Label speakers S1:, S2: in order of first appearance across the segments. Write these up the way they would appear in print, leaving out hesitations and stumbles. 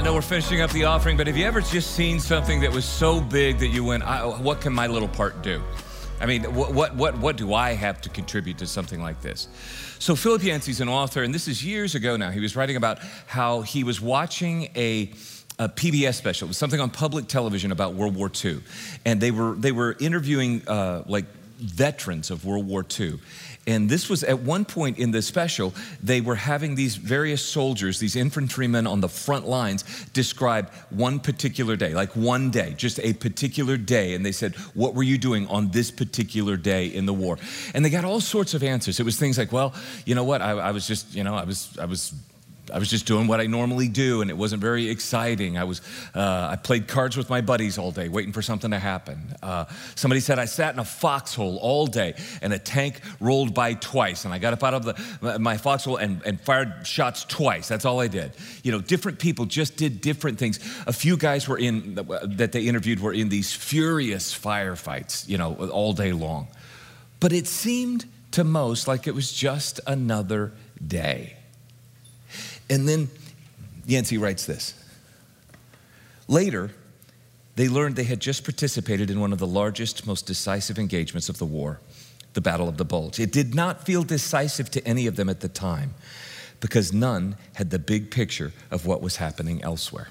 S1: know we're finishing up the offering, but have you ever just seen something that was so big that you went, what can my little part do? I mean, what do I have to contribute to something like this? So Philip Yancey's an author, and this is years ago now. He was writing about how he was watching a PBS special. It was something on public television about World War II. And they were interviewing like veterans of World War II. And this was at one point in the special, they were having these various soldiers, these infantrymen on the front lines, describe one particular day, like one day, just a particular day. And they said, what were you doing on this particular day in the war? And they got all sorts of answers. It was things like, well, you know what, I was just, I was just doing what I normally do, and it wasn't very exciting. I played cards with my buddies all day, waiting for something to happen. Somebody said I sat in a foxhole all day, and a tank rolled by twice, and I got up out of my foxhole and fired shots twice. That's all I did. You know, different people just did different things. A few guys that they interviewed were in these furious firefights, you know, all day long. But it seemed to most like it was just another day. And then Yancey writes this. Later, they learned they had just participated in one of the largest, most decisive engagements of the war, the Battle of the Bulge. It did not feel decisive to any of them at the time because none had the big picture of what was happening elsewhere.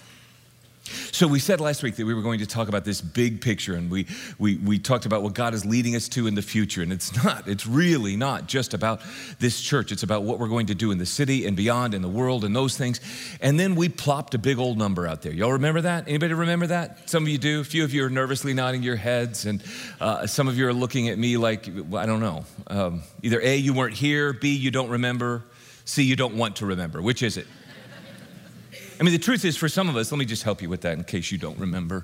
S1: So we said last week that we were going to talk about this big picture, and we talked about what God is leading us to in the future. And it's really not just about this church. It's about what we're going to do in the city and beyond, in the world and those things. And then we plopped a big old number out there. Y'all remember that? Anybody remember that? Some of you do. A few of you are nervously nodding your heads, and some of you are looking at me like, I don't know. Either A, you weren't here, B, you don't remember, C, you don't want to remember. Which is it? I mean, the truth is, for some of us, let me just help you with that in case you don't remember.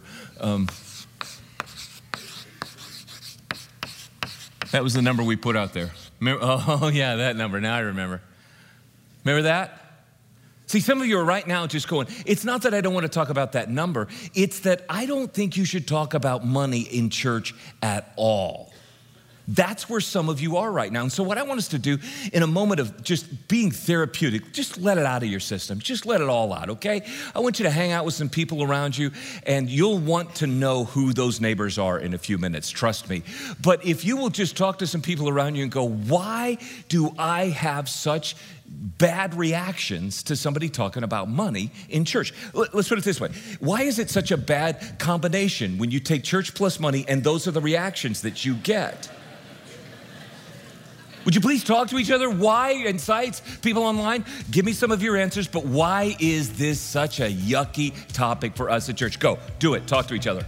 S1: That was the number we put out there. Oh, yeah, that number. Now I remember. Remember that? See, some of you are right now just going, it's not that I don't want to talk about that number. It's that I don't think you should talk about money in church at all. That's where some of you are right now. And so what I want us to do in a moment of just being therapeutic, just let it out of your system. Just let it all out, okay? I want you to hang out with some people around you, and you'll want to know who those neighbors are in a few minutes, trust me. But if you will just talk to some people around you and go, why do I have such bad reactions to somebody talking about money in church? Let's put it this way. Why is it such a bad combination when you take church plus money and those are the reactions that you get? Would you please talk to each other? Why? Insights, people online, give me some of your answers, but why is this such a yucky topic for us at church? Go, do it, talk to each other.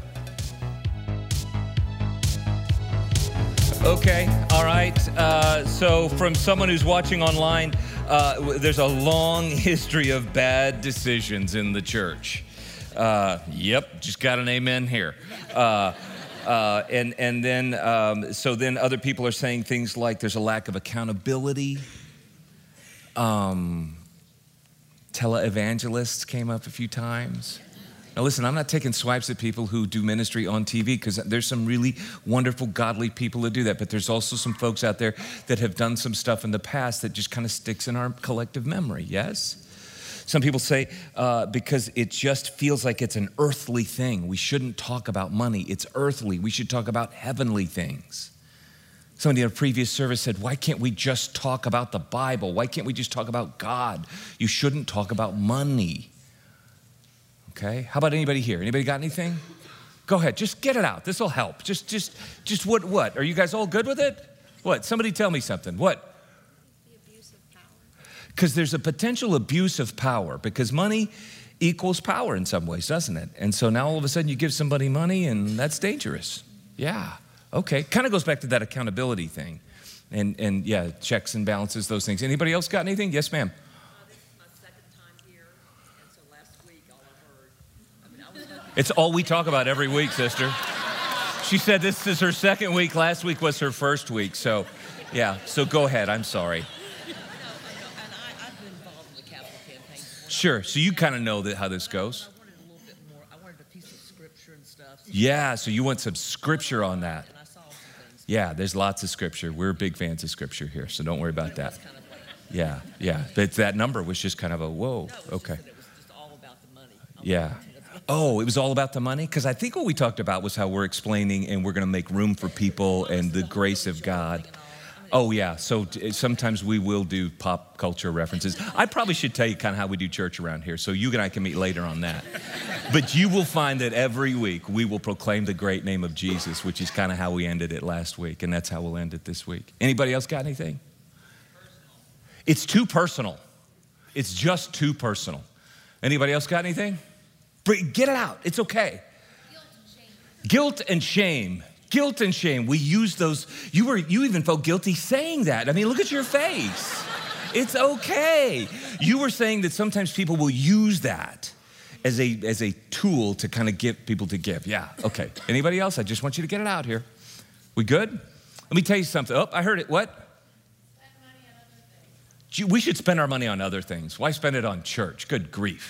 S1: Okay, all right. So from someone who's watching online, there's a long history of bad decisions in the church. Yep, just got an amen here. And then, so then other people are saying things like there's a lack of accountability. Televangelists came up a few times. Now listen, I'm not taking swipes at people who do ministry on TV because there's some really wonderful, godly people who do that. But there's also some folks out there that have done some stuff in the past that just kind of sticks in our collective memory, yes? Some people say because it just feels like it's an earthly thing. We shouldn't talk about money. It's earthly. We should talk about heavenly things. Somebody in a previous service said, why can't we just talk about the Bible? Why can't we just talk about God? You shouldn't talk about money. Okay, how about anybody here? Anybody got anything? Go ahead, just get it out. This will help. Just what? Are you guys all good with it? What? Somebody tell me something. What? Because there's a potential abuse of power because money equals power in some ways, doesn't it? And so now all of a sudden you give somebody money and that's dangerous. Yeah, okay. Kind of goes back to that accountability thing. And yeah, checks and balances, those things. Anybody else got anything? Yes, ma'am.
S2: This is my second time here, and so last week all I heard,
S1: It's all we talk about every week, sister. She said this is her second week. Last week was her first week. So yeah, so go ahead. I'm sorry. Sure, so you kind of know how this goes.
S2: I wanted a little bit more. I wanted a piece of scripture and stuff.
S1: Yeah, so you want some scripture on that.
S2: And I saw some things.
S1: Yeah, there's lots of scripture. We're big fans of scripture here, so don't worry about that.
S2: Kind of like,
S1: Yeah. But that number was just kind of a whoa, okay.
S2: It was just all about the money.
S1: Yeah. Oh, it was all about the money? Because I think what we talked about was how we're explaining and we're going to make room for people and the grace of God. Oh, yeah. So sometimes we will do pop culture references. I probably should tell you kind of how we do church around here, so you and I can meet later on that. But you will find that every week we will proclaim the great name of Jesus, which is kind of how we ended it last week, and that's how we'll end it this week. Anybody else got anything? It's too personal. It's just too personal. Anybody else got anything? Get it out. It's okay. Guilt and shame. Guilt and shame. We use those. You even felt guilty saying that. I mean, look at your face. It's okay. You were saying that sometimes people will use that as a tool to kind of get people to give. Yeah, okay. Anybody else? I just want you to get it out here. We good? Let me tell you something. Oh, I heard it. What?
S3: Spend money on other things.
S1: We should spend our money on other things. Why spend it on church? Good grief.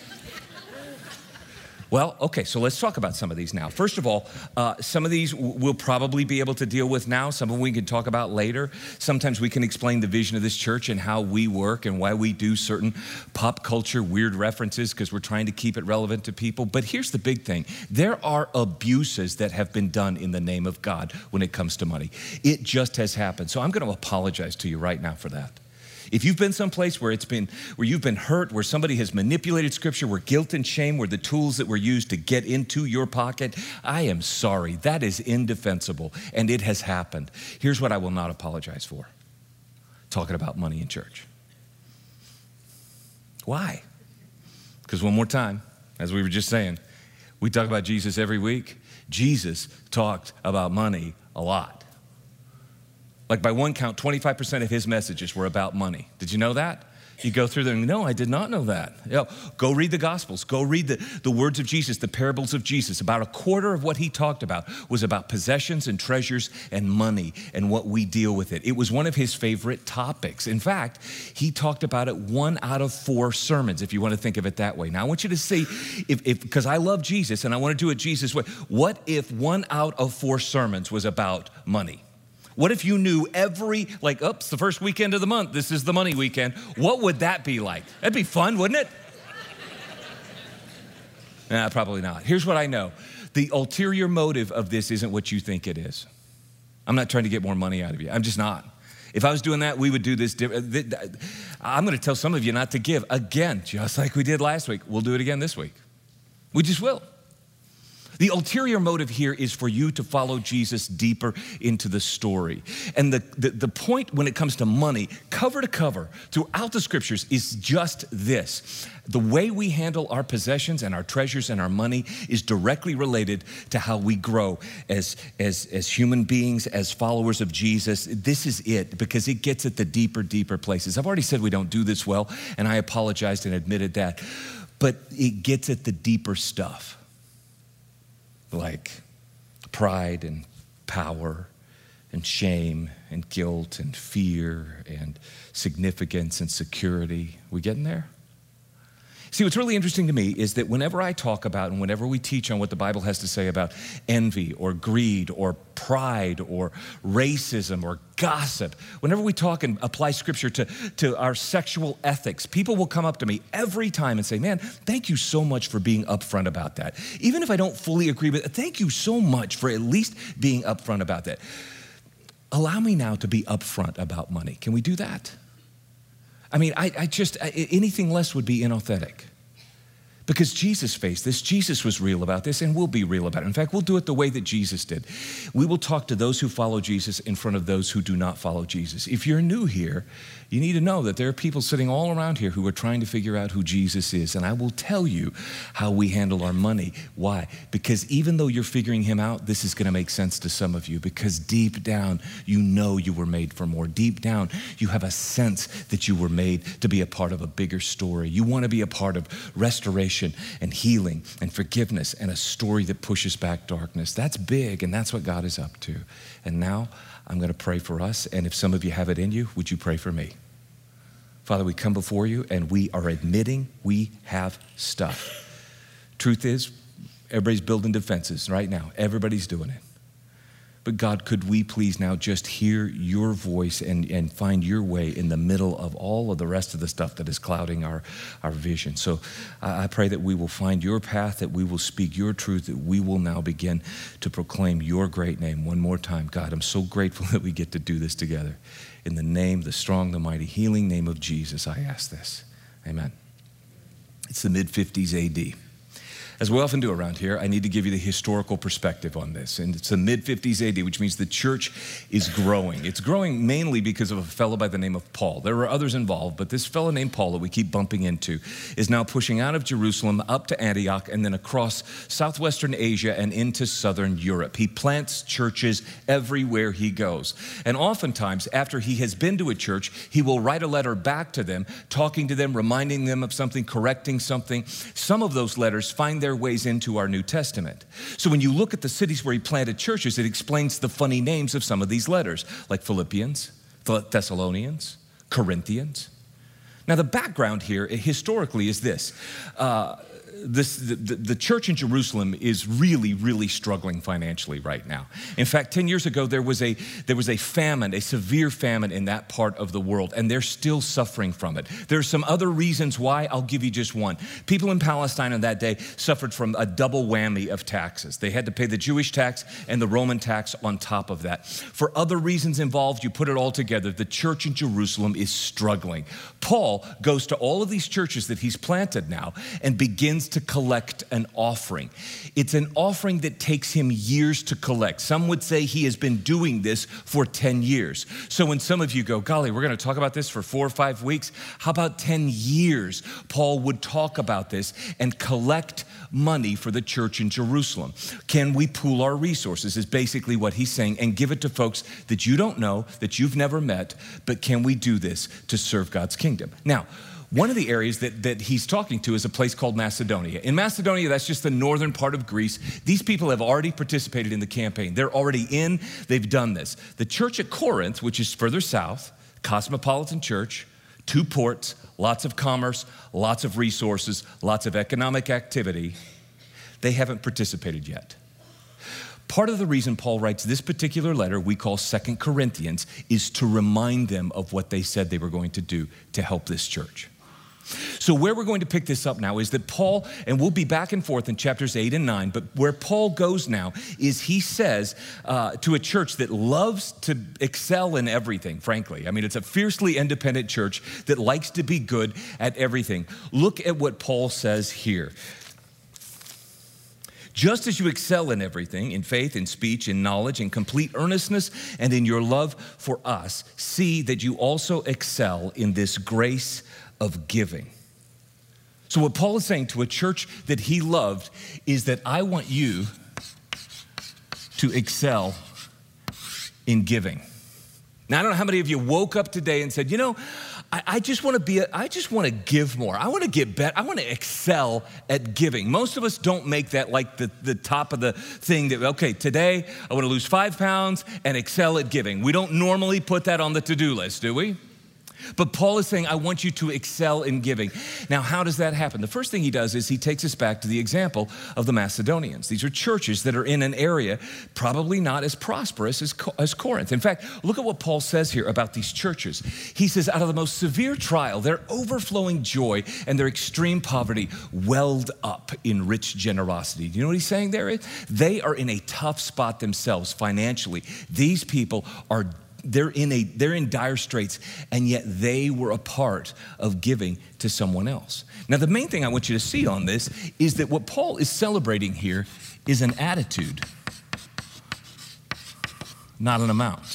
S1: Well, okay, so let's talk about some of these now. First of all, some of these we'll probably be able to deal with now. Some of them we can talk about later. Sometimes we can explain the vision of this church and how we work and why we do certain pop culture weird references because we're trying to keep it relevant to people. But here's the big thing. There are abuses that have been done in the name of God when it comes to money. It just has happened. So I'm going to apologize to you right now for that. If you've been someplace where you've been hurt, where somebody has manipulated scripture, where guilt and shame were the tools that were used to get into your pocket, I am sorry. That is indefensible, and it has happened. Here's what I will not apologize for. Talking about money in church. Why? Because one more time, as we were just saying, we talk about Jesus every week. Jesus talked about money a lot. Like by one count, 25% of his messages were about money. Did you know that? You go through them, no, I did not know that. Go read the Gospels. Go read the words of Jesus, the parables of Jesus. About a quarter of what he talked about was about possessions and treasures and money and what we deal with it. It was one of his favorite topics. In fact, he talked about it 1 out of 4 sermons, if you want to think of it that way. Now, I want you to see, because I love Jesus and I want to do it Jesus' way, what if 1 out of 4 sermons was about money? What if you knew it's the first weekend of the month, this is the money weekend. What would that be like? That'd be fun, wouldn't it? Nah, probably not. Here's what I know. The ulterior motive of this isn't what you think it is. I'm not trying to get more money out of you. I'm just not. If I was doing that, we would do this. I'm going to tell some of you not to give again, just like we did last week. We'll do it again this week. We just will. The ulterior motive here is for you to follow Jesus deeper into the story. And the point when it comes to money, cover to cover, throughout the scriptures is just this. The way we handle our possessions and our treasures and our money is directly related to how we grow as human beings, as followers of Jesus. This is it, because it gets at the deeper places. I've already said we don't do this well, and I apologized and admitted that. But it gets at the deeper stuff. Like pride and power and shame and guilt and fear and significance and security. We getting there? See, what's really interesting to me is that whenever I talk about and whenever we teach on what the Bible has to say about envy or greed or pride or racism or gossip, whenever we talk and apply scripture to our sexual ethics, people will come up to me every time and say, man, thank you so much for being upfront about that. Even if I don't fully agree with it, thank you so much for at least being upfront about that. Allow me now to be upfront about money. Can we do that? I mean, anything less would be inauthentic. Because Jesus faced this, Jesus was real about this, and we'll be real about it. In fact, we'll do it the way that Jesus did. We will talk to those who follow Jesus in front of those who do not follow Jesus. If you're new here, you need to know that there are people sitting all around here who are trying to figure out who Jesus is. And I will tell you how we handle our money. Why? Because even though you're figuring him out, this is going to make sense to some of you. Because deep down, you know you were made for more. Deep down, you have a sense that you were made to be a part of a bigger story. You want to be a part of restoration and healing and forgiveness and a story that pushes back darkness. That's big, and that's what God is up to. And now I'm going to pray for us, and if some of you have it in you, would you pray for me? Father, we come before you, and we are admitting we have stuff. Truth is, everybody's building defenses right now. Everybody's doing it. But God, could we please now just hear your voice and find your way in the middle of all of the rest of the stuff that is clouding our vision. So I pray that we will find your path, that we will speak your truth, that we will now begin to proclaim your great name one more time. God, I'm so grateful that we get to do this together. In the name, the strong, the mighty, healing name of Jesus, I ask this. Amen. It's the mid-50s AD. As we often do around here, I need to give you the historical perspective on this. And it's the mid-50s AD, which means the church is growing. It's growing mainly because of a fellow by the name of Paul. There were others involved, but this fellow named Paul that we keep bumping into is now pushing out of Jerusalem up to Antioch and then across southwestern Asia and into southern Europe. He plants churches everywhere he goes. And oftentimes, after he has been to a church, he will write a letter back to them, talking to them, reminding them of something, correcting something. Some of those letters find their ways into our New Testament. So when you look at the cities where he planted churches, it explains the funny names of some of these letters, like Philippians, Thessalonians, Corinthians. Now the background here historically is this. The church in Jerusalem is really, really struggling financially right now. In fact, 10 years ago, there was a famine, a severe famine in that part of the world, and they're still suffering from it. There's some other reasons why. I'll give you just one. People in Palestine on that day suffered from a double whammy of taxes. They had to pay the Jewish tax and the Roman tax on top of that. For other reasons involved, you put it all together, the church in Jerusalem is struggling. Paul goes to all of these churches that he's planted now and begins to collect an offering. It's an offering that takes him years to collect. Some would say he has been doing this for 10 years. So when some of you go, golly, we're going to talk about this for 4 or 5 weeks, how about 10 years? Paul would talk about this and collect money for the church in Jerusalem. Can we pool our resources is basically what he's saying, and give it to folks that you don't know, that you've never met, but can we do this to serve God's kingdom? Now, one of the areas that he's talking to is a place called Macedonia. In Macedonia, that's just the northern part of Greece. These people have already participated in the campaign. They're already in, they've done this. The church at Corinth, which is further south, cosmopolitan church, 2 ports, lots of commerce, lots of resources, lots of economic activity, they haven't participated yet. Part of the reason Paul writes this particular letter we call 2 Corinthians is to remind them of what they said they were going to do to help this church. So where we're going to pick this up now is that Paul, and we'll be back and forth in chapters 8 and 9, but where Paul goes now is he says to a church that loves to excel in everything, frankly. I mean, it's a fiercely independent church that likes to be good at everything. Look at what Paul says here. Just as you excel in everything, in faith, in speech, in knowledge, in complete earnestness, and in your love for us, see that you also excel in this grace of giving. So what Paul is saying to a church that he loved is that I want you to excel in giving. Now, I don't know how many of you woke up today and said, you know, I just want to give more. I want to get better. I want to excel at giving. Most of us don't make that like the top of the thing that, okay, today I want to lose 5 pounds and excel at giving. We don't normally put that on the to-do list, do we? But Paul is saying, I want you to excel in giving. Now, how does that happen? The first thing he does is he takes us back to the example of the Macedonians. These are churches that are in an area probably not as prosperous as Corinth. In fact, look at what Paul says here about these churches. He says, out of the most severe trial, their overflowing joy and their extreme poverty welled up in rich generosity. Do you know what he's saying there? They are in a tough spot themselves financially. These people are they're in dire straits, and yet they were a part of giving to someone else. Now, the main thing I want you to see on this is that what Paul is celebrating here is an attitude, not an amount.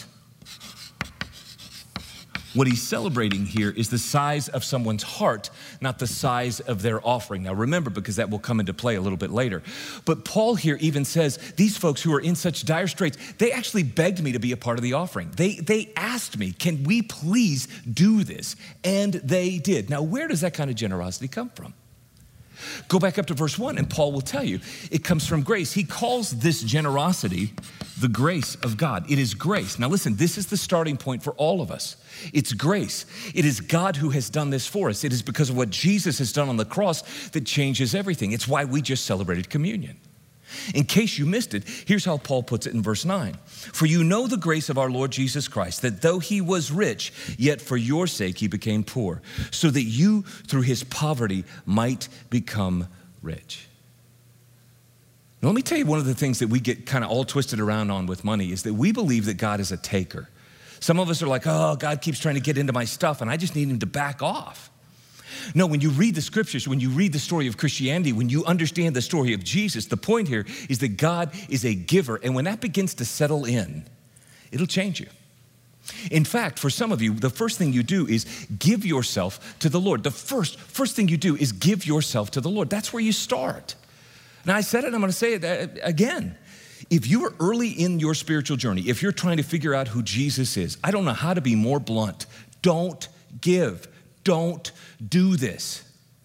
S1: What he's celebrating here is the size of someone's heart, not the size of their offering. Now remember, because that will come into play a little bit later. But Paul here even says, these folks who are in such dire straits, they actually begged me to be a part of the offering. They asked me, can we please do this? And they did. Now, where does that kind of generosity come from? Go back up to verse 1 and Paul will tell you it comes from grace. He calls this generosity the grace of God. It is grace. Now listen, this is the starting point for all of us. It's grace. It is God who has done this for us. It is because of what Jesus has done on the cross that changes everything. It's why we just celebrated communion. In case you missed it, here's how Paul puts it in verse 9. For you know the grace of our Lord Jesus Christ, that though he was rich, yet for your sake he became poor, so that you through his poverty might become rich. Now, let me tell you one of the things that we get kind of all twisted around on with money is that we believe that God is a taker. Some of us are like, oh, God keeps trying to get into my stuff and I just need him to back off. No, when you read the scriptures, when you read the story of Christianity, when you understand the story of Jesus, the point here is that God is a giver. And when that begins to settle in, it'll change you. In fact, for some of you, the first thing you do is give yourself to the Lord. The first thing you do is give yourself to the Lord. That's where you start. Now, I said it, I'm going to say it again. If you are early in your spiritual journey, if you're trying to figure out who Jesus is, I don't know how to be more blunt. Don't give. Don't do this.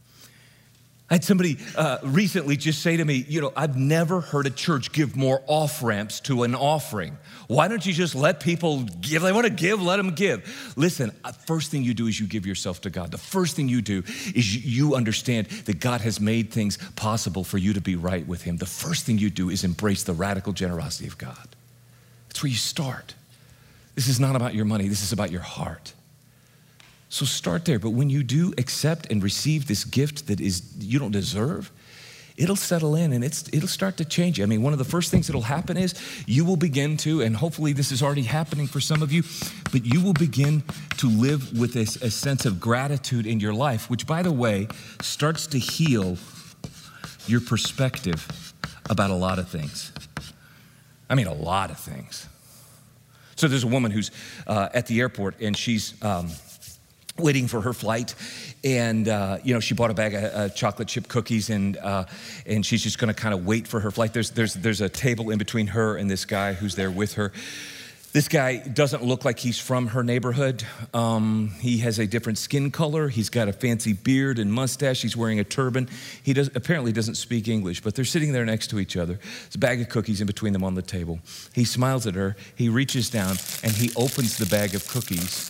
S1: I had somebody recently just say to me, I've never heard a church give more off-ramps to an offering. Why don't you just let people give? They want to give, let them give. Listen, first thing you do is you give yourself to God. The first thing you do is you understand that God has made things possible for you to be right with him. The first thing you do is embrace the radical generosity of God. That's where you start. This is not about your money. This is about your heart. So start there. But when you do accept and receive this gift that you don't deserve, it'll settle in and it'll start to change you. I mean, one of the first things that'll happen is you will begin to, and hopefully this is already happening for some of you, but you will begin to live with a sense of gratitude in your life, which, by the way, starts to heal your perspective about a lot of things. I mean, a lot of things. So there's a woman who's at the airport and she's waiting for her flight, and she bought a bag of chocolate chip cookies, and she's just going to kind of wait for her flight. There's a table in between her and this guy who's there with her. This guy doesn't look like he's from her neighborhood. He has a different skin color. He's got a fancy beard and mustache. He's wearing a turban. He apparently doesn't speak English, but they're sitting there next to each other. There's a bag of cookies in between them on the table. He smiles at her. He reaches down and he opens the bag of cookies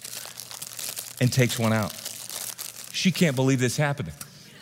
S1: and takes one out. She can't believe this happening.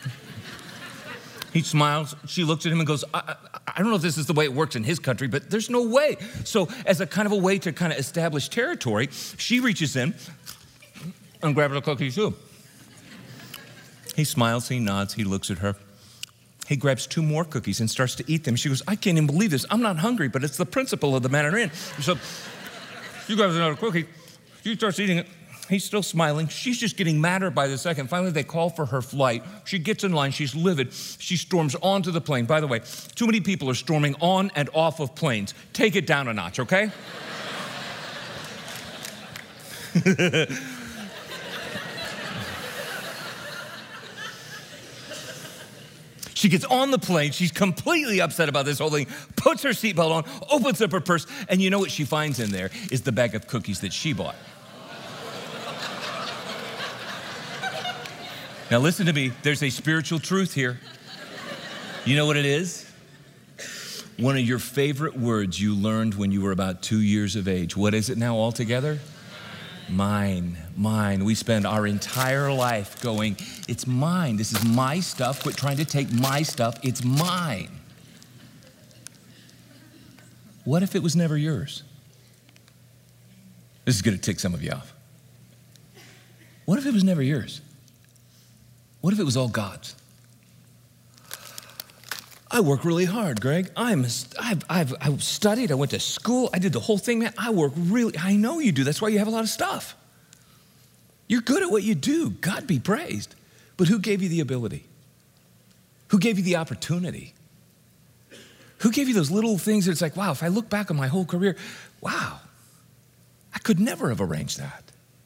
S1: He smiles. She looks at him and goes, I don't know if this is the way it works in his country, but there's no way. So as a kind of a way to kind of establish territory, she reaches in and grabs a cookie too. He smiles, he nods, he looks at her. He grabs 2 more cookies and starts to eat them. She goes, I can't even believe this. I'm not hungry, but it's the principle of the Mandarin. So she grabs another cookie. She starts eating it. He's still smiling. She's just getting madder by the second. Finally, they call for her flight. She gets in line. She's livid. She storms onto the plane. By the way, too many people are storming on and off of planes. Take it down a notch, okay? She gets on the plane. She's completely upset about this whole thing, puts her seatbelt on, opens up her purse, and you know what she finds in there is the bag of cookies that she bought. Now listen to me, there's a spiritual truth here. You know what it is? One of your favorite words you learned when you were about 2 years of age. What is it now altogether? Mine. We spend our entire life going, it's mine. This is my stuff. Quit trying to take my stuff. It's mine. What if it was never yours? This is going to tick some of you off. What if it was never yours? What if it was all God's? I work really hard, Greg. I've studied, I went to school, I did the whole thing, man. I know you do. That's why you have a lot of stuff. You're good at what you do. God be praised. But who gave you the ability? Who gave you the opportunity? Who gave you those little things that it's like, wow, if I look back on my whole career, wow, I could never have arranged that.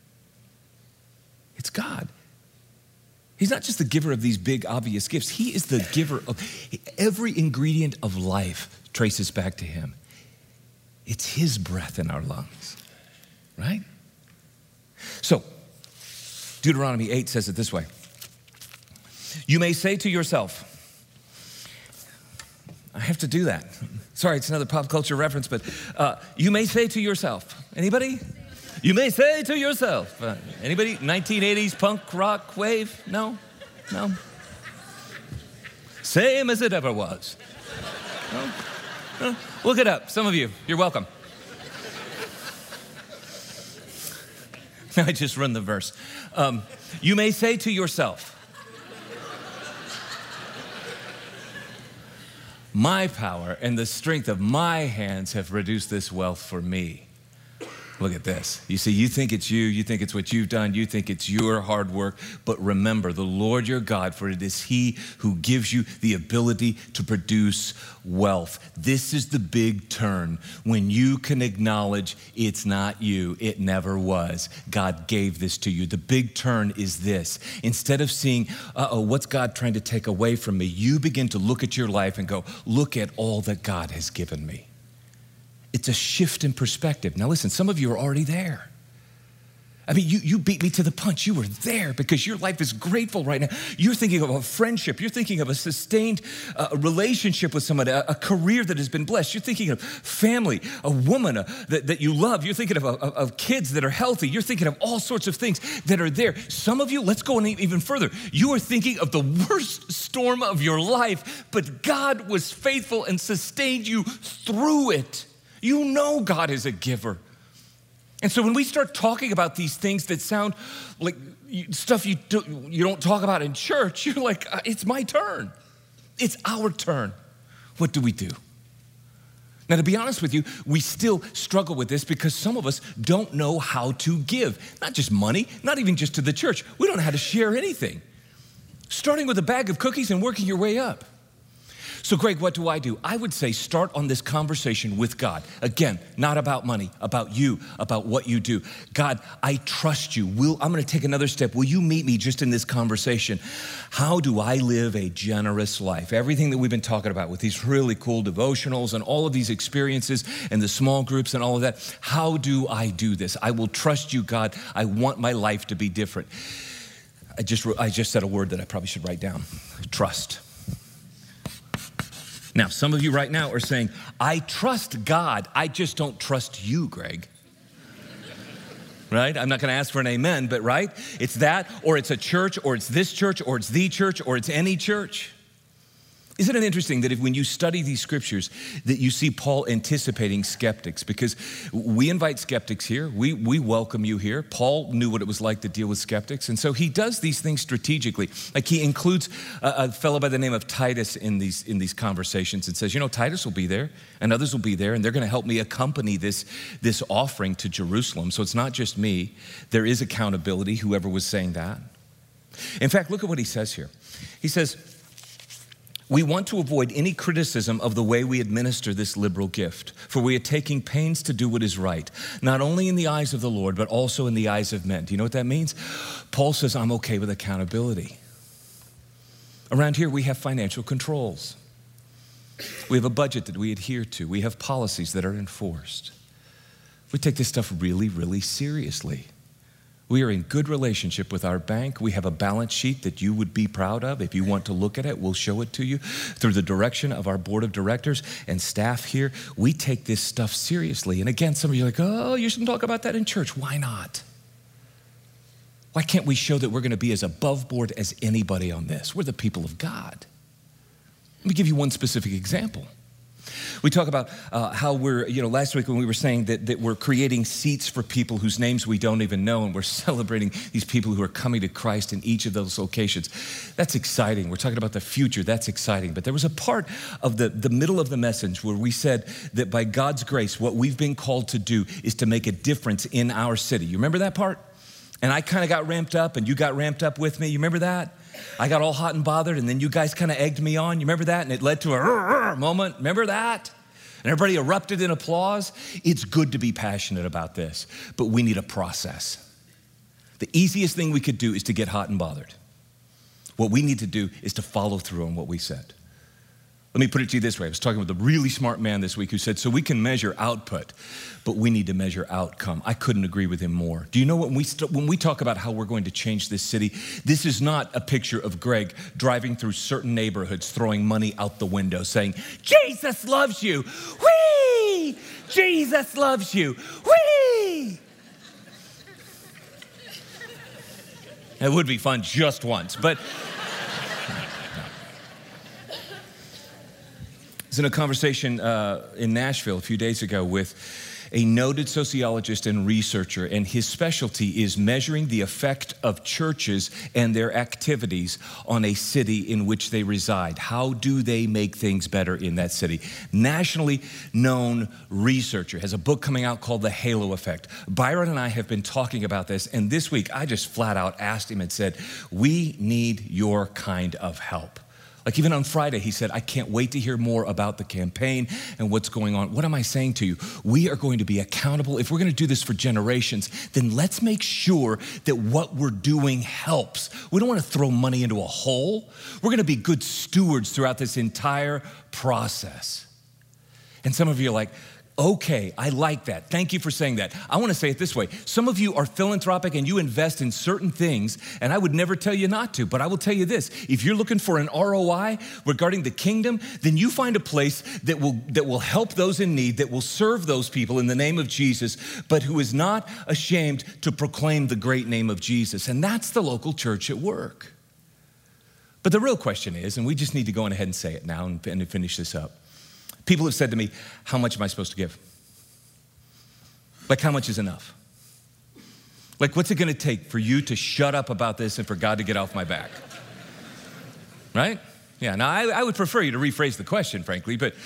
S1: It's God. He's not just the giver of these big, obvious gifts. He is the giver of every ingredient of life traces back to him. It's his breath in our lungs, right? So, Deuteronomy 8 says it this way. You may say to yourself, I have to do that. Sorry, it's another pop culture reference, but you may say to yourself, anybody? You may say to yourself, anybody? 1980s punk rock wave? No? Same as it ever was. Look it up. Some of you, you're welcome. I just run the verse. You may say to yourself, my power and the strength of my hands have produced this wealth for me. Look at this. You see, you think it's you think it's what you've done, you think it's your hard work, but remember, the Lord your God, for it is He who gives you the ability to produce wealth. This is the big turn when you can acknowledge it's not you, it never was. God gave this to you. The big turn is this. Instead of seeing, what's God trying to take away from me? You begin to look at your life and go, look at all that God has given me. It's a shift in perspective. Now listen, some of you are already there. I mean, you beat me to the punch. You were there because your life is grateful right now. You're thinking of a friendship. You're thinking of a sustained relationship with someone, a career that has been blessed. You're thinking of family, a woman that you love. You're thinking of kids that are healthy. You're thinking of all sorts of things that are there. Some of you, let's go even further. You are thinking of the worst storm of your life, but God was faithful and sustained you through it. You know God is a giver. And so when we start talking about these things that sound like stuff you don't talk about in church, you're like, it's my turn. It's our turn. What do we do? Now, to be honest with you, we still struggle with this because some of us don't know how to give. Not just money, not even just to the church. We don't know how to share anything. Starting with a bag of cookies and working your way up. So Greg, what do? I would say start on this conversation with God. Again, not about money, about you, about what you do. God, I trust you. I'm going to take another step. Will you meet me just in this conversation? How do I live a generous life? Everything that we've been talking about with these really cool devotionals and all of these experiences and the small groups and all of that. How do I do this? I will trust you, God. I want my life to be different. I just said a word that I probably should write down. Trust. Now, some of you right now are saying, I trust God, I just don't trust you, Greg. Right? I'm not going to ask for an amen, but right? It's that, or it's a church, or it's this church, or it's the church, or it's any church. Isn't it interesting that when you study these scriptures that you see Paul anticipating skeptics? Because we invite skeptics here. We welcome you here. Paul knew what it was like to deal with skeptics. And so he does these things strategically. Like he includes a fellow by the name of Titus in these conversations and says, Titus will be there and others will be there and they're going to help me accompany this offering to Jerusalem. So it's not just me. There is accountability, whoever was saying that. In fact, look at what he says here. He says, we want to avoid any criticism of the way we administer this liberal gift, for we are taking pains to do what is right, not only in the eyes of the Lord, but also in the eyes of men. Do you know what that means? Paul says, I'm okay with accountability. Around here, we have financial controls. We have a budget that we adhere to. We have policies that are enforced. We take this stuff really, really seriously. We are in good relationship with our bank. We have a balance sheet that you would be proud of. If you want to look at it, we'll show it to you through the direction of our board of directors and staff here. We take this stuff seriously. And again, some of you are like, oh, you shouldn't talk about that in church. Why not? Why can't we show that we're going to be as above board as anybody on this? We're the people of God. Let me give you one specific example. We talk about how we're, last week when we were saying that we're creating seats for people whose names we don't even know, and we're celebrating these people who are coming to Christ in each of those locations. That's exciting. We're talking about the future. That's exciting. But there was a part of the middle of the message where we said that by God's grace, what we've been called to do is to make a difference in our city. You remember that part? And I kind of got ramped up, and you got ramped up with me. You remember that? I got all hot and bothered, and then you guys kind of egged me on. You remember that? And it led to a moment. Remember that? And everybody erupted in applause. It's good to be passionate about this, but we need a process. The easiest thing we could do is to get hot and bothered. What we need to do is to follow through on what we said. Let me put it to you this way. I was talking with a really smart man this week who said, so we can measure output, but we need to measure outcome. I couldn't agree with him more. Do you know when we talk about how we're going to change this city, this is not a picture of Greg driving through certain neighborhoods, throwing money out the window, saying, Jesus loves you. Whee! Jesus loves you. Whee! It would be fun just once, but... was in a conversation in Nashville a few days ago with a noted sociologist and researcher, and his specialty is measuring the effect of churches and their activities on a city in which they reside. How do they make things better in that city? Nationally known researcher, has a book coming out called The Halo Effect. Byron and I have been talking about this, and this week I just flat out asked him and said, we need your kind of help. Like even on Friday, he said, I can't wait to hear more about the campaign and what's going on. What am I saying to you? We are going to be accountable. If we're going to do this for generations, then let's make sure that what we're doing helps. We don't want to throw money into a hole. We're going to be good stewards throughout this entire process. And some of you are like, okay, I like that. Thank you for saying that. I want to say it this way. Some of you are philanthropic and you invest in certain things, and I would never tell you not to, but I will tell you this. If you're looking for an ROI regarding the kingdom, then you find a place that will help those in need, that will serve those people in the name of Jesus, but who is not ashamed to proclaim the great name of Jesus. And that's the local church at work. But the real question is, and we just need to go on ahead and say it now and finish this up. People have said to me, how much am I supposed to give? Like, how much is enough? Like, what's it gonna take for you to shut up about this and for God to get off my back? Right? Yeah, now I would prefer you to rephrase the question, frankly, but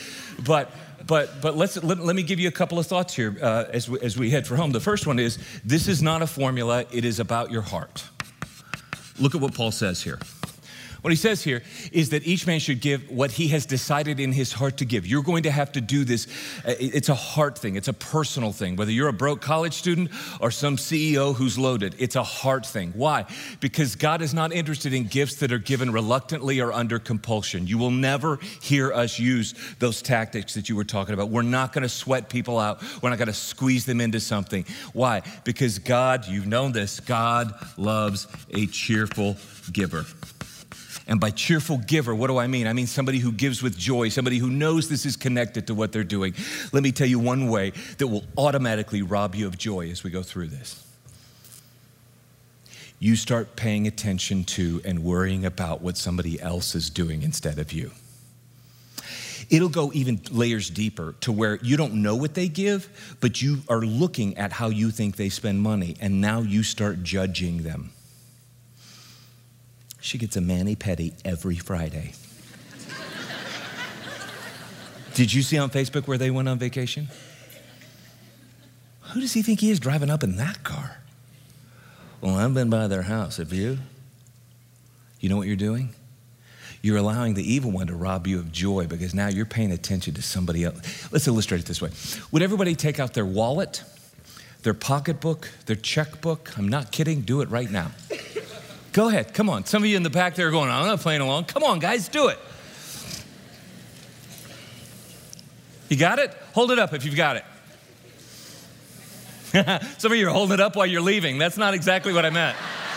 S1: let me give you a couple of thoughts here as we head for home. The first one is, this is not a formula, it is about your heart. Look at what Paul says here. What he says here is that each man should give what he has decided in his heart to give. You're going to have to do this. It's a heart thing. It's a personal thing. Whether you're a broke college student or some CEO who's loaded, it's a heart thing. Why? Because God is not interested in gifts that are given reluctantly or under compulsion. You will never hear us use those tactics that you were talking about. We're not going to sweat people out. We're not going to squeeze them into something. Why? Because God, you've known this, God loves a cheerful giver. And by cheerful giver, what do I mean? I mean somebody who gives with joy, somebody who knows this is connected to what they're doing. Let me tell you one way that will automatically rob you of joy as we go through this. You start paying attention to and worrying about what somebody else is doing instead of you. It'll go even layers deeper to where you don't know what they give, but you are looking at how you think they spend money, and now you start judging them. She gets a mani-pedi every Friday. Did you see on Facebook where they went on vacation? Who does he think he is driving up in that car? Well, I've been by their house. Have you? You know what you're doing? You're allowing the evil one to rob you of joy because now you're paying attention to somebody else. Let's illustrate it this way. Would everybody take out their wallet, their pocketbook, their checkbook? I'm not kidding. Do it right now. Go ahead, come on. Some of you in the back there are going, I'm not playing along. Come on, guys, do it. You got it? Hold it up if you've got it. Some of you are holding it up while you're leaving. That's not exactly what I meant.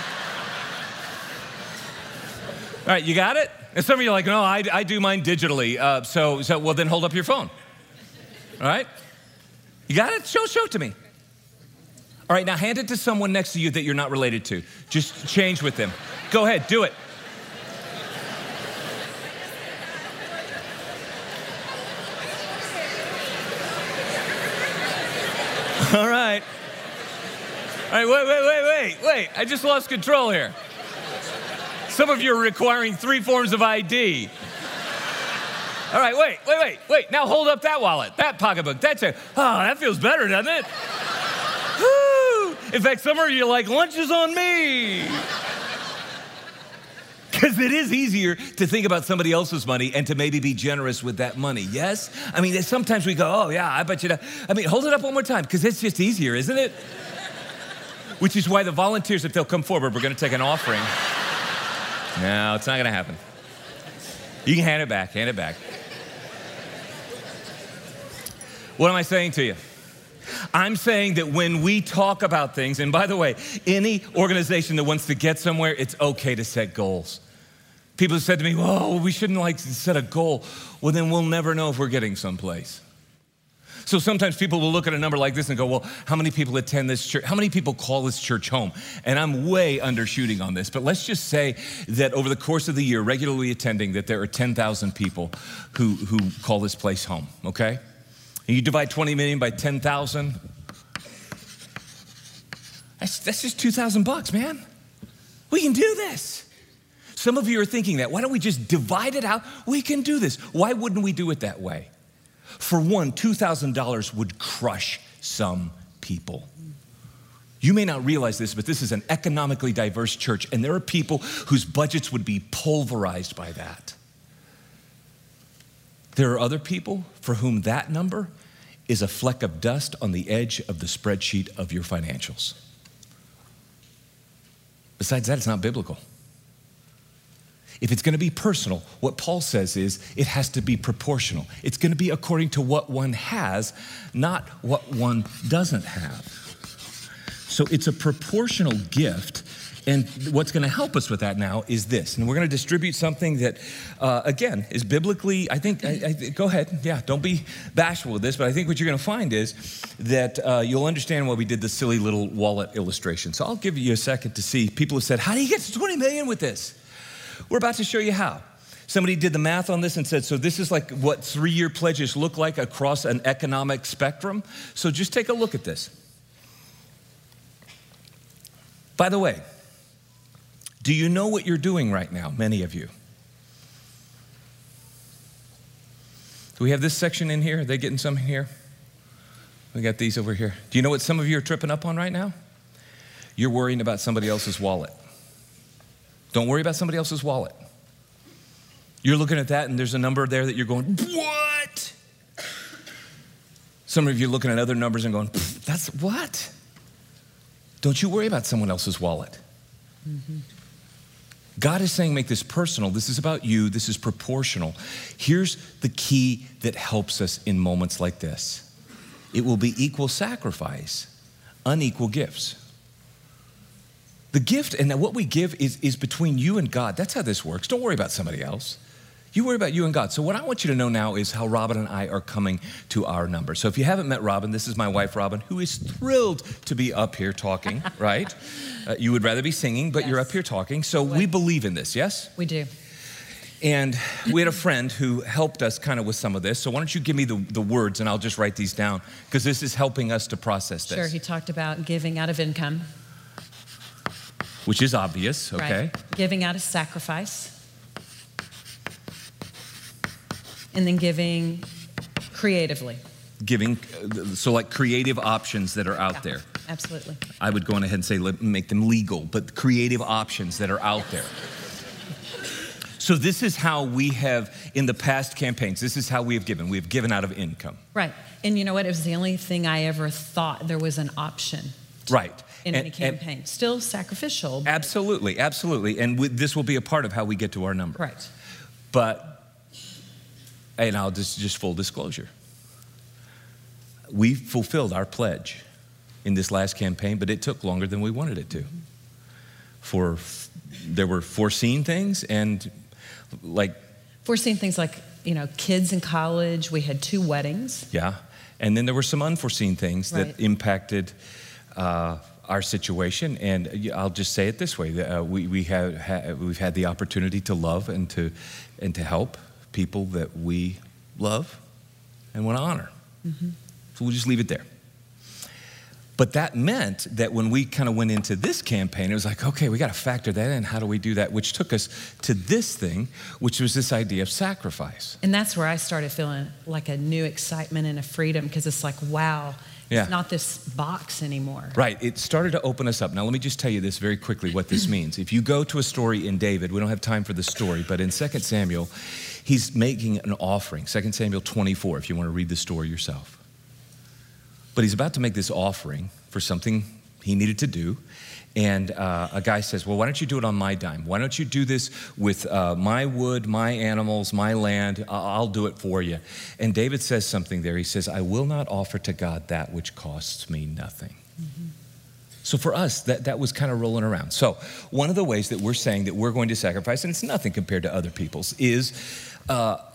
S1: All right, you got it? And some of you are like, no, I do mine digitally. So well, then hold up your phone. All right? You got it? Show it to me. All right, now hand it to someone next to you that you're not related to. Just change with them. Go ahead, do it. All right. All right, wait. I just lost control here. Some of you are requiring 3 forms of ID. All right, wait. Now hold up that wallet, that pocketbook. That feels better, doesn't it? Woo! In fact, some of you are like, lunch is on me. Because it is easier to think about somebody else's money and to maybe be generous with that money, yes? I mean, sometimes we go, oh, yeah, I bet you know. I mean, hold it up one more time, because it's just easier, isn't it? Which is why the volunteers, if they'll come forward, we're going to take an offering. No, it's not going to happen. You can hand it back. What am I saying to you? I'm saying that when we talk about things, and by the way, any organization that wants to get somewhere, it's okay to set goals. People have said to me, whoa, we shouldn't set a goal. Well, then we'll never know if we're getting someplace. So sometimes people will look at a number like this and go, well, how many people attend this church? How many people call this church home? And I'm way undershooting on this, but let's just say that over the course of the year, regularly attending, that there are 10,000 people who call this place home, okay? And you divide 20 million by 10,000, that's just $2,000, man. We can do this. Some of you are thinking that. Why don't we just divide it out? We can do this. Why wouldn't we do it that way? For one, $2,000 would crush some people. You may not realize this, but this is an economically diverse church, and there are people whose budgets would be pulverized by that. There are other people for whom that number is a fleck of dust on the edge of the spreadsheet of your financials. Besides that, it's not biblical. If it's going to be personal, what Paul says is it has to be proportional. It's going to be according to what one has, not what one doesn't have. So it's a proportional gift. And what's going to help us with that now is this. And we're going to distribute something that, again, is biblically, I think, go ahead. Yeah, don't be bashful with this. But I think what you're going to find is that you'll understand why we did the silly little wallet illustration. So I'll give you a second to see. People have said, how do you get to 20 million with this? We're about to show you how. Somebody did the math on this and said, so this is like what 3-year pledges look like across an economic spectrum. So just take a look at this. By the way, do you know what you're doing right now, many of you? Do we have this section in here? Are they getting some in here? We got these over here. Do you know what some of you are tripping up on right now? You're worrying about somebody else's wallet. Don't worry about somebody else's wallet. You're looking at that and there's a number there that you're going, what? Some of you are looking at other numbers and going, that's what? Don't you worry about someone else's wallet. Mm-hmm. God is saying, make this personal. This is about you. This is proportional. Here's the key that helps us in moments like this. It will be equal sacrifice, unequal gifts. The gift and what we give is between you and God. That's how this works. Don't worry about somebody else. You worry about you and God. So what I want you to know now is how Robin and I are coming to our number. So if you haven't met Robin, this is my wife, Robin, who is thrilled to be up here talking, right? You would rather be singing, but yes, you're up here talking. So we believe in this, yes?
S4: We do.
S1: And we had a friend who helped us kind of with some of this. So why don't you give me the words and I'll just write these down because this is helping us to process this.
S4: Sure, he talked about giving out of income.
S1: Which is obvious, okay?
S4: Right. Giving out of sacrifice. And then giving creatively.
S1: Giving, so like creative options that are out there.
S4: Absolutely.
S1: I would go on ahead and say, make them legal, but creative options that are out there. So this is how we have, in the past campaigns, this is how we have given. We have given out of income.
S4: Right. And you know what? It was the only thing I ever thought there was an option.
S1: Right.
S4: In any campaign. Still sacrificial.
S1: Absolutely, absolutely. And this will be a part of how we get to our number.
S4: Right.
S1: But, and I'll just full disclosure. We fulfilled our pledge in this last campaign, but it took longer than we wanted it to. There were foreseen things and like...
S4: Foreseen things like, kids in college. We had 2 weddings.
S1: Yeah. And then there were some unforeseen things that impacted our situation, and I'll just say it this way: we've had the opportunity to love and to help people that we love and want to honor. Mm-hmm. So we'll just leave it there. But that meant that when we kind of went into this campaign, it was like, okay, we got to factor that in. How do we do that? Which took us to this thing, which was this idea of sacrifice.
S4: And that's where I started feeling like a new excitement and a freedom, because it's like, wow. It's not this box anymore. Right.
S1: It started to open us up. Now, let me just tell you this very quickly, what this means. If you go to a story in David, we don't have time for the story, but in 2 Samuel, he's making an offering. 2 Samuel 24, if you want to read the story yourself. But he's about to make this offering for something he needed to do. And a guy says, well, why don't you do it on my dime? Why don't you do this with my wood, my animals, my land? I'll do it for you. And David says something there. He says, I will not offer to God that which costs me nothing. Mm-hmm. So for us, that was kind of rolling around. So one of the ways that we're saying that we're going to sacrifice, and it's nothing compared to other people's, is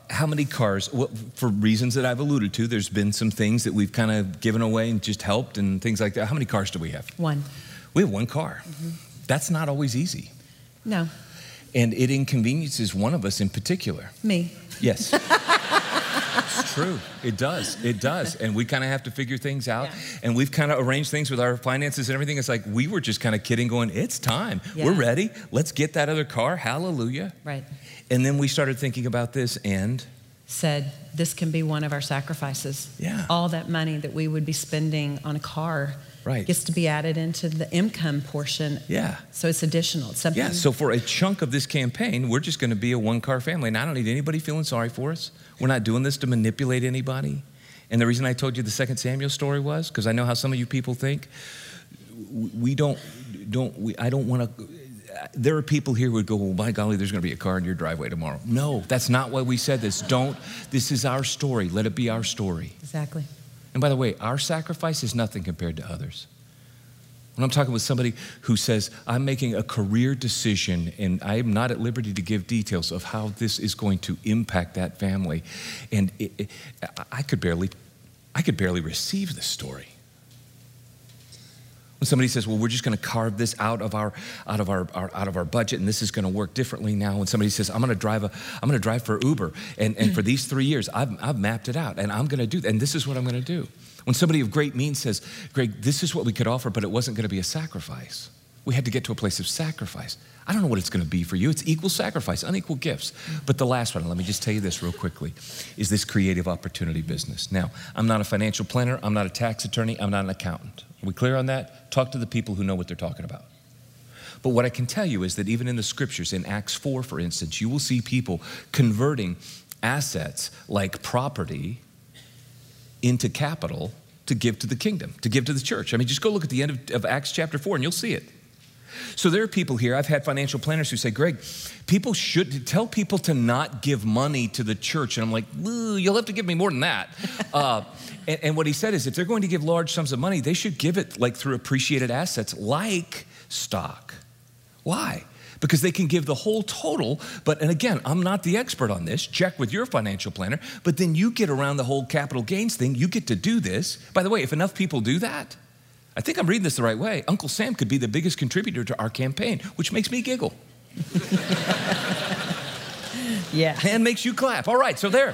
S1: how many cars, well, for reasons that I've alluded to, there's been some things that we've kind of given away and just helped and things like that. How many cars do we have?
S4: One.
S1: We have one car. That's not always easy.
S4: No.
S1: And it inconveniences one of us in particular.
S4: Me.
S1: Yes. It's true. It does. It does. And we kind of have to figure things out.
S4: Yeah.
S1: And we've kind of arranged things with our finances and everything. It's like we were just kind of kidding, going, it's time.
S4: Yeah.
S1: We're ready. Let's get that other car. Hallelujah.
S4: Right.
S1: And then we started thinking about this and
S4: said, this can be one of our sacrifices.
S1: Yeah.
S4: All that money that we would be spending on a car
S1: Right.
S4: gets to be added into the income portion.
S1: Yeah.
S4: So it's additional. It's something.
S1: Yeah, so for a chunk of this campaign, we're just going to be a one-car family. And I don't need anybody feeling sorry for us. We're not doing this to manipulate anybody. And the reason I told you the 2 Samuel story was because I know how some of you people think. I don't want to. There are people here who would go, well, by golly, there's going to be a car in your driveway tomorrow. No, that's not why we said this. This is our story. Let it be our story.
S4: Exactly.
S1: And by the way, our sacrifice is nothing compared to others. When I'm talking with somebody who says, I'm making a career decision and I am not at liberty to give details of how this is going to impact that family, and I could barely receive this story. When somebody says, well, we're just going to carve this out of our budget and this is going to work differently now. When somebody says, I'm going to drive for Uber and for these 3 years, I've mapped it out and I'm going to do that and this is what I'm going to do. When somebody of great means says, Greg, this is what we could offer, but it wasn't going to be a sacrifice. We had to get to a place of sacrifice. I don't know what it's going to be for you. It's equal sacrifice, unequal gifts. But the last one, let me just tell you this real quickly, is this creative opportunity business. Now, I'm not a financial planner. I'm not a tax attorney. I'm not an accountant. Are we clear on that? Talk to the people who know what they're talking about. But what I can tell you is that even in the scriptures, in Acts 4, for instance, you will see people converting assets like property into capital to give to the kingdom, to give to the church. I mean, just go look at the end of Acts chapter 4 and you'll see it. So there are people here, I've had financial planners who say, Greg, people should tell people to not give money to the church. And I'm like, you'll have to give me more than that. And what he said is if they're going to give large sums of money, they should give it like through appreciated assets like stock. Why? Because they can give the whole total, and again, I'm not the expert on this, check with your financial planner, but then you get around the whole capital gains thing, you get to do this. By the way, if enough people do that, I think I'm reading this the right way, Uncle Sam could be the biggest contributor to our campaign, which makes me giggle.
S4: Yeah.
S1: And makes you clap. All right, so there.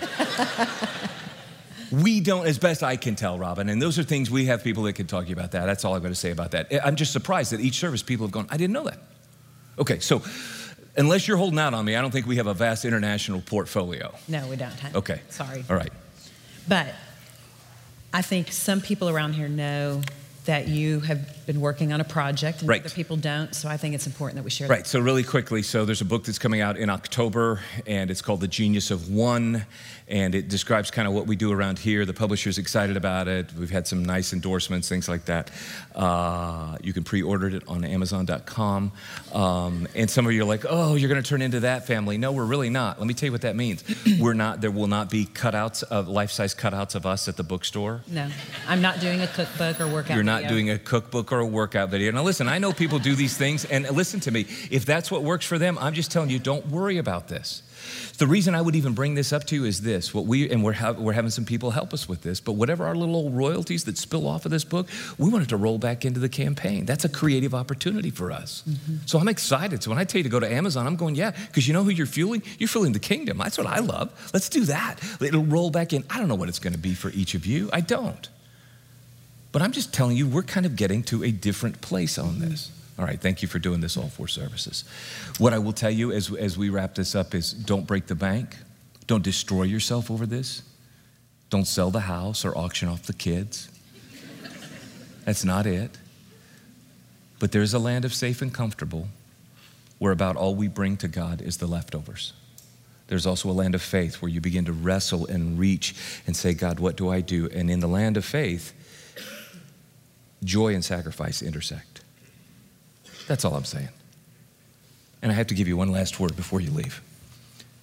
S1: We don't, as best I can tell, Robin, and those are things we have people that can talk to you about that. That's all I'm going to say about that. I'm just surprised that each service people have gone, I didn't know that. Okay, so unless you're holding out on me, I don't think we have a vast international portfolio.
S4: No, we don't.
S1: Okay.
S4: Sorry.
S1: All right.
S4: But I think some people around here know that you have been working on a project and
S1: right.
S4: other people don't, so I think it's important that we share
S1: Right,
S4: that.
S1: so really quickly, so there's a book that's coming out in October, and it's called The Genius of One, and it describes kind of what we do around here. The publisher's excited about it. We've had some nice endorsements, things like that. You can pre-order it on Amazon.com, and some of you are like, oh, you're going to turn into that family. No, we're really not. Let me tell you what that means. There will not be cutouts of life-size cutouts of us at the bookstore.
S4: No, I'm not doing a cookbook or workout
S1: You're not
S4: video.
S1: doing a cookbook or a workout video. Now listen, I know people do these things, and listen to me. If that's what works for them, I'm just telling you, don't worry about this. The reason I would even bring this up to you is this. We're having some people help us with this, but whatever our little old royalties that spill off of this book, we want it to roll back into the campaign. That's a creative opportunity for us. Mm-hmm. So I'm excited. So when I tell you to go to Amazon, I'm going, yeah, because you know who you're fueling? You're fueling the kingdom. That's what I love. Let's do that. It'll roll back in. I don't know what it's going to be for each of you. I don't. But I'm just telling you, we're kind of getting to a different place on this. All right, thank you for doing this all 4 services. What I will tell you as we wrap this up is don't break the bank. Don't destroy yourself over this. Don't sell the house or auction off the kids. That's not it. But there's a land of safe and comfortable where about all we bring to God is the leftovers. There's also a land of faith where you begin to wrestle and reach and say, God, what do I do? And in the land of faith, joy and sacrifice intersect. That's all I'm saying. And I have to give you one last word before you leave.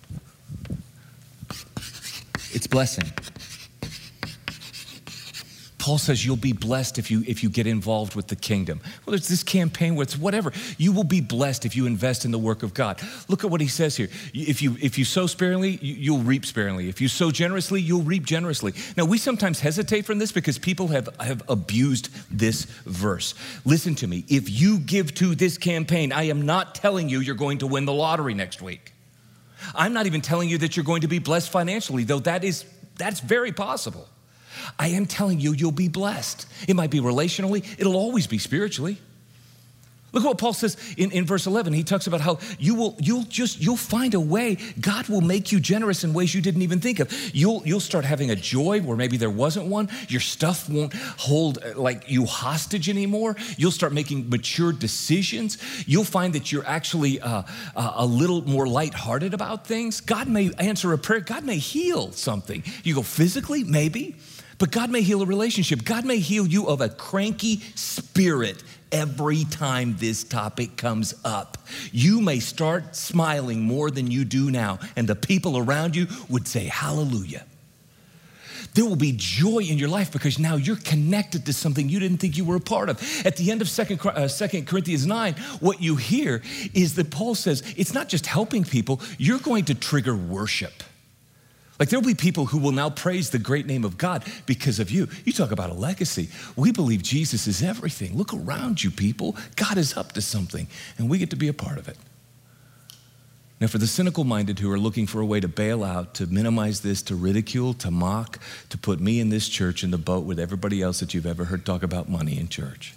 S1: It's blessing. Paul says you'll be blessed if you get involved with the kingdom. Whether it's this campaign, whether it's whatever, you will be blessed if you invest in the work of God. Look at what he says here. If you sow sparingly, you'll reap sparingly. If you sow generously, you'll reap generously. Now, we sometimes hesitate from this because people have abused this verse. Listen to me. If you give to this campaign, I am not telling you you're going to win the lottery next week. I'm not even telling you that you're going to be blessed financially, though that's very possible. I am telling you, you'll be blessed. It might be relationally. It'll always be spiritually. Look at what Paul says in verse 11. He talks about how you'll find a way. God will make you generous in ways you didn't even think of. You'll start having a joy where maybe there wasn't one. Your stuff won't hold like you hostage anymore. You'll start making mature decisions. You'll find that you're actually a little more lighthearted about things. God may answer a prayer. God may heal something. You go physically, maybe. But God may heal a relationship. God may heal you of a cranky spirit every time this topic comes up. You may start smiling more than you do now, and the people around you would say, hallelujah. There will be joy in your life because now you're connected to something you didn't think you were a part of. At the end of 2 Corinthians 9, what you hear is that Paul says, it's not just helping people, you're going to trigger worship. Like there'll be people who will now praise the great name of God because of you. You talk about a legacy. We believe Jesus is everything. Look around you, people. God is up to something, and we get to be a part of it. Now, for the cynical-minded who are looking for a way to bail out, to minimize this, to ridicule, to mock, to put me in this church in the boat with everybody else that you've ever heard talk about money in church,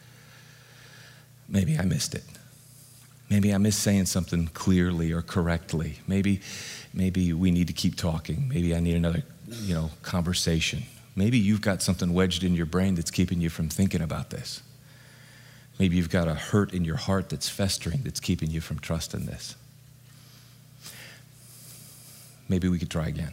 S1: maybe I missed it. Maybe I missed saying something clearly or correctly. Maybe we need to keep talking. Maybe I need another, conversation. Maybe you've got something wedged in your brain that's keeping you from thinking about this. Maybe you've got a hurt in your heart that's festering, that's keeping you from trusting this. Maybe we could try again.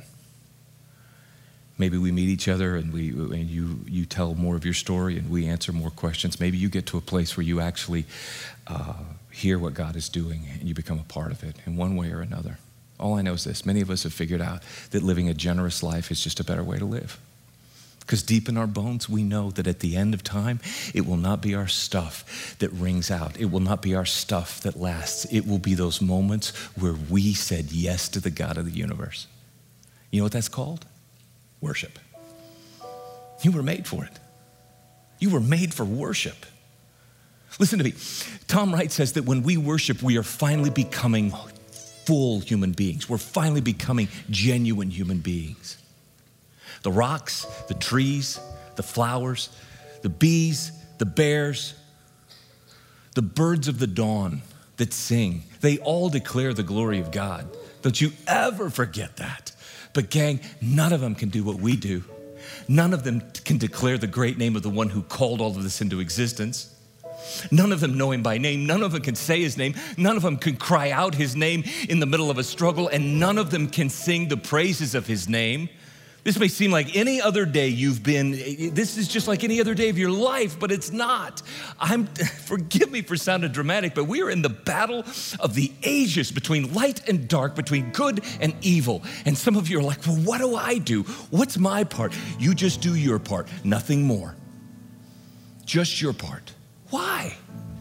S1: Maybe we meet each other and you tell more of your story and we answer more questions. Maybe you get to a place where you actually hear what God is doing and you become a part of it in one way or another. All I know is this: many of us have figured out that living a generous life is just a better way to live. Because deep in our bones, we know that at the end of time, it will not be our stuff that rings out. It will not be our stuff that lasts. It will be those moments where we said yes to the God of the universe. You know what that's called? Worship. You were made for it. You were made for worship. Listen to me. Tom Wright says that when we worship, we are finally becoming full human beings. We're finally becoming genuine human beings. The rocks, the trees, the flowers, the bees, the bears, the birds of the dawn that sing, they all declare the glory of God. Don't you ever forget that. But gang, none of them can do what we do. None of them can declare the great name of the one who called all of this into existence. None of them know him by name. None of them can say his name. None of them can cry out his name in the middle of a struggle, and none of them can sing the praises of his name. This may seem like any other day this is just like any other day of your life, but it's not. Forgive me for sounding dramatic, but we are in the battle of the ages between light and dark, between good and evil. And some of you are like, well, what do I do? What's my part? You just do your part, nothing more. Just your part. Why?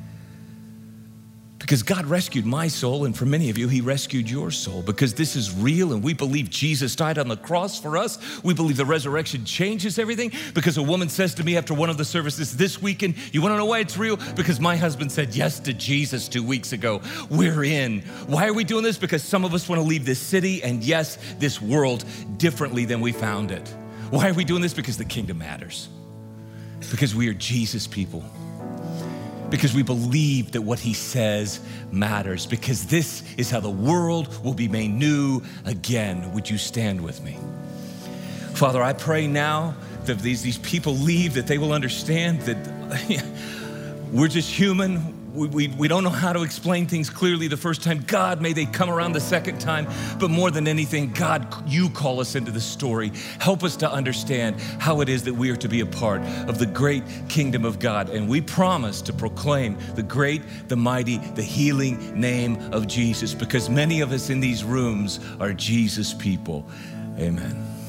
S1: Because God rescued my soul, and for many of you, he rescued your soul. Because this is real, and we believe Jesus died on the cross for us. We believe the resurrection changes everything. Because a woman says to me after one of the services this weekend, you want to know why it's real? Because my husband said yes to Jesus 2 weeks ago. We're in. Why are we doing this? Because some of us want to leave this city and, yes, this world differently than we found it. Why are we doing this? Because the kingdom matters. Because we are Jesus people. Because we believe that what he says matters. Because this is how the world will be made new again. Would you stand with me? Father, I pray now that these people leave, that they will understand that we're just human. We don't know how to explain things clearly the first time. God, may they come around the second time. But more than anything, God, you call us into the story. Help us to understand how it is that we are to be a part of the great kingdom of God. And we promise to proclaim the great, the mighty, the healing name of Jesus, because many of us in these rooms are Jesus people. Amen.